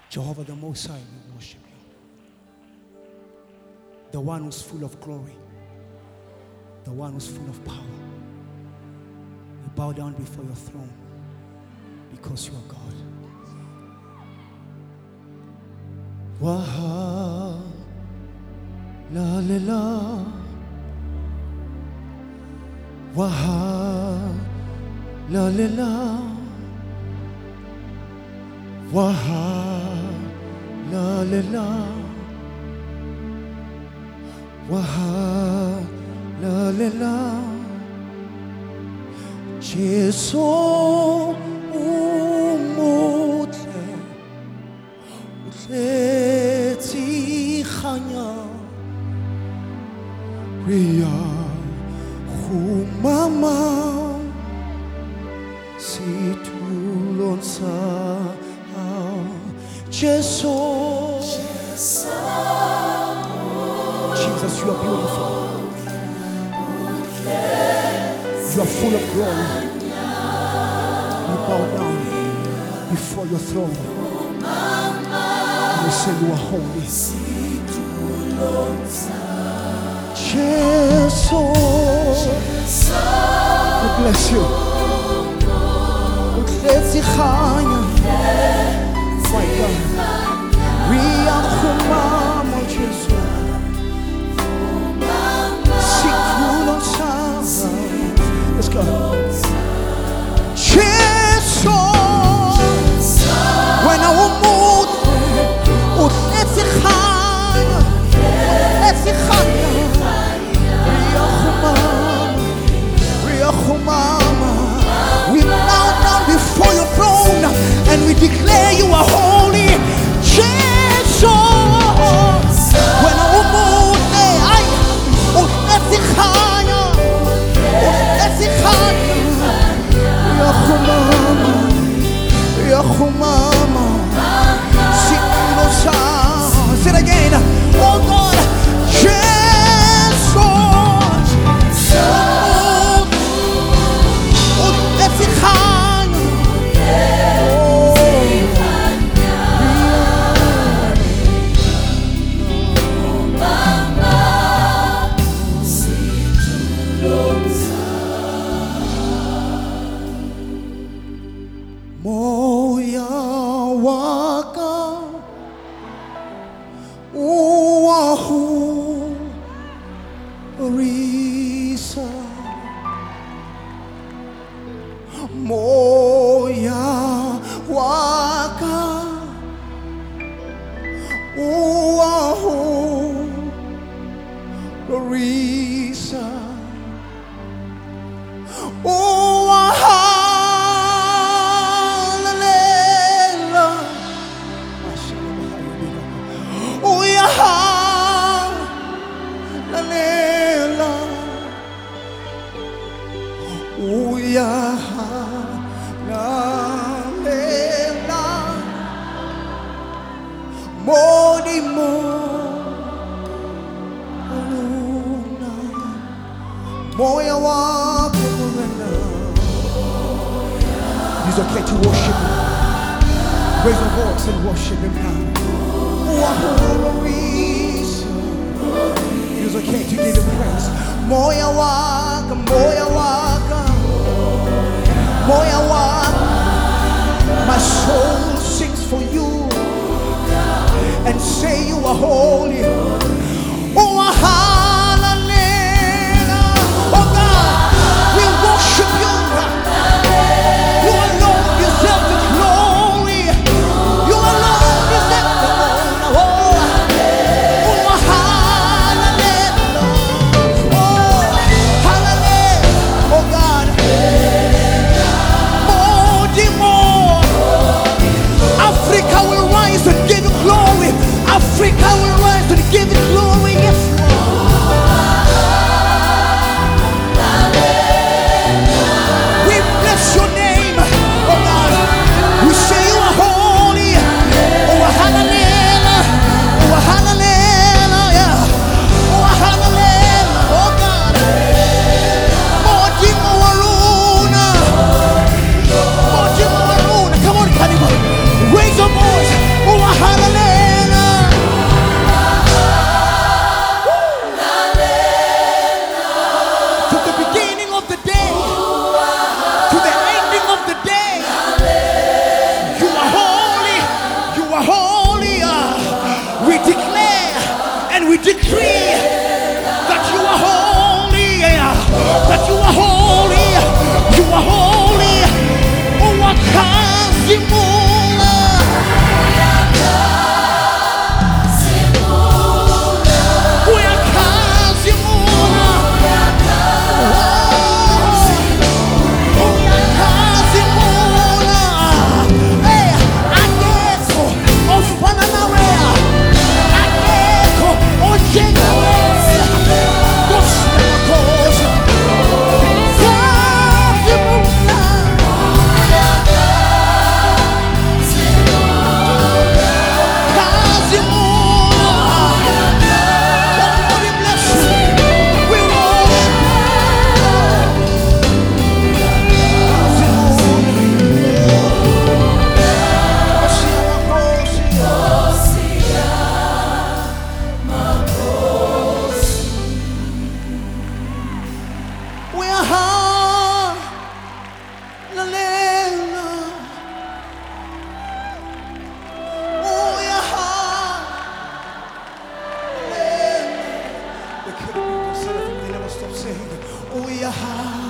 Jehovah the Most High, we worship you. The one who's full of glory. The one who's full of power. We bow down before your throne because you are God. Waha la la la. Waha la la la. Waha la la la. Waha la la la. Jesu umutle utleti khanya ria khumama situlon sa Jesu. Jesus, you are beautiful. You are full of glory. We bow down before your throne. And we say you are holy. Jesus, we bless you. My God, we are humamo Jesus. Let's go. Jesus, when I will move, let's we bow down before your throne and we declare you are holy. Jesus, when I will move, say it again. Oh God, moya waka uwahu risa moya waka uwahu risa It's okay to worship him. Raise your voice and worship him now. It's okay to give him praise. Moya waka, moya waka, moya waka. My soul sings for you and say you are holy. Oh, hallelujah. Oh God, we worship you. You alone deserve the glory. You alone deserve the honor. Oh, hallelujah. Oh, hallelujah. Oh God, more. Africa will rise and give you glory. Africa will rise and your house.